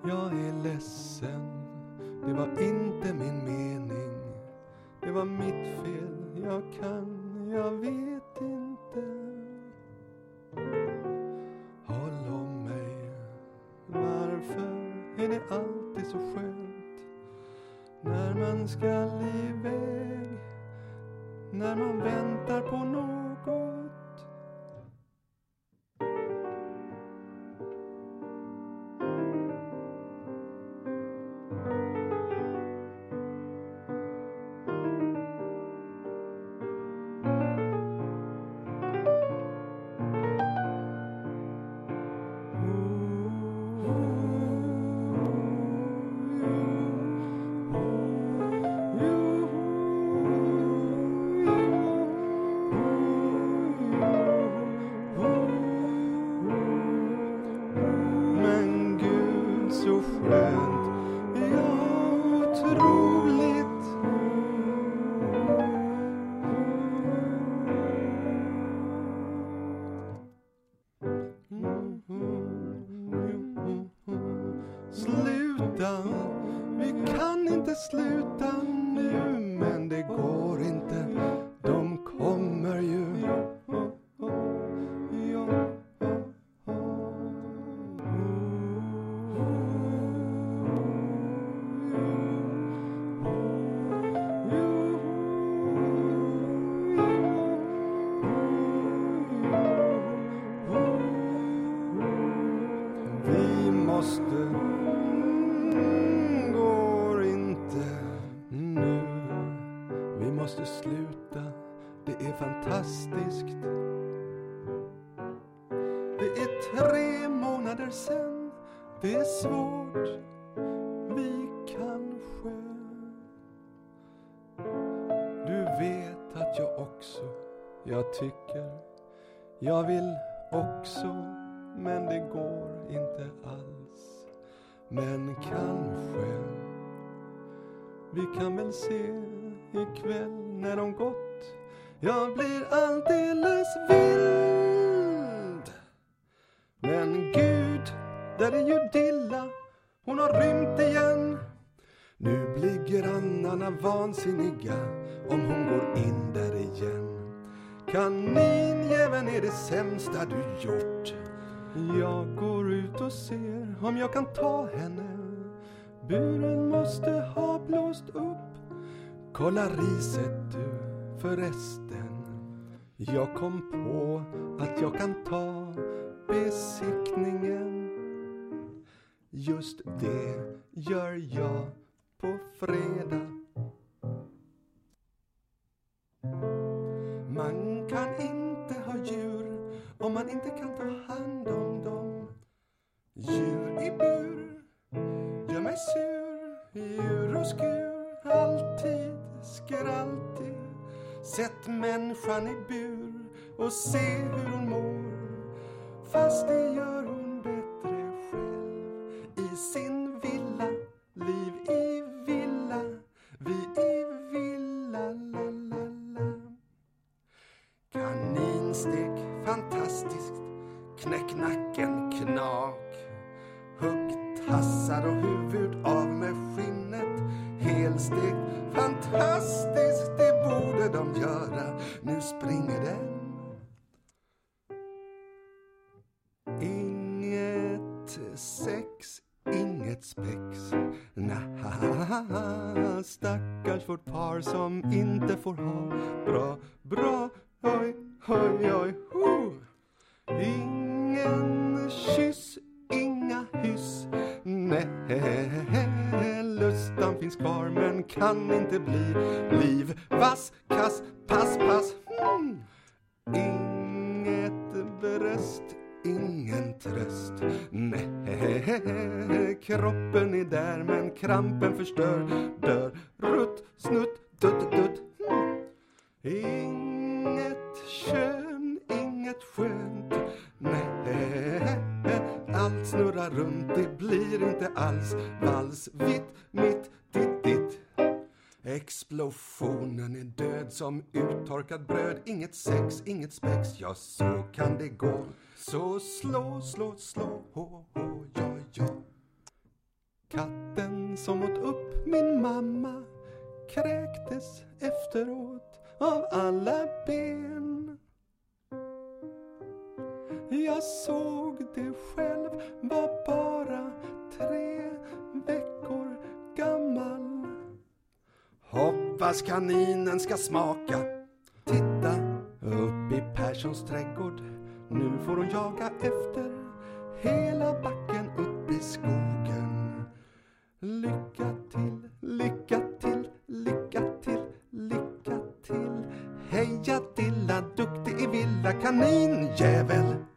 Jag är ledsen, det var inte min mening. Det var mitt fel, jag vet inte. Håll om mig, varför är det alltid så skönt när man ska iväg, när man väntar på något. Så skönt, ja, otroligt. Sluta, vi kan inte sluta nu, men det går inte, de kommer ju. Måste, går inte nu. Vi måste sluta, det är fantastiskt. Det är 3 månader sen, det är svårt. Vi kanske. Du vet att jag tycker, jag vill också, men det går inte alls. Men kanske vi kan väl se ikväll när de gått. Jag blir alldeles vild. Men Gud, där är ju Dilla, hon har rymt igen. Nu blir grannarna vansinniga om hon går in där igen. Kaninjäveln är det sämsta du gjort. Jag går ut och ser om jag kan ta henne. Buren måste ha blåst upp. Kolla riset du förresten. Jag kom på att jag kan ta besiktningen. Just det gör jag på fredag. Man kan inte ha djur om man inte kan ta hand om dem. Djur i bur gör mig sur. Djur och skur, alltid, alltid. Sätt människan i bur och se hur hon mår. Fast det gör hon bättre själv i sin villa. Liv i villa, vi i villa, la la la. Kaninstek, fantastiskt. Knäck nacken, knak. Hugg tassar och huvud av med skinnet. Helstekt, fantastiskt. Det borde de göra. Nu springer den. Inget sex, inget spex. Naha, stackars vårt par som inte får ha. Bra, bra, oj, oj, oj, ho. Ingen kyss, inga hyss. Nej, lustan finns kvar men kan inte bli liv. Vass, kass, pass, pass. Inget bröst, ingen tröst. Nej, kroppen är där men krampen förstör. Dör, rutt, snutt, dutt, dutt. Inget kön, inget skönt. Nej, allt snurrar runt, det blir inte alls vals. Vitt, mitt, ditt, ditt. Explosionen är död som uttorkat bröd. Inget sex, inget spex, ja så kan det gå. Så slå, slå, slå, ho, ho, ja, ja. Katten som åt upp min mamma kräktes efteråt av alla ben. Jag såg det själv, var bara 3 veckor gammal. Hoppas kaninen ska smaka. Titta upp i Perssons trädgård. Nu får hon jaga efter hela backen upp i skogen. Lycka till, lycka till, lycka till, lycka till. Heja Dilla, duktig i villa kaninjävel.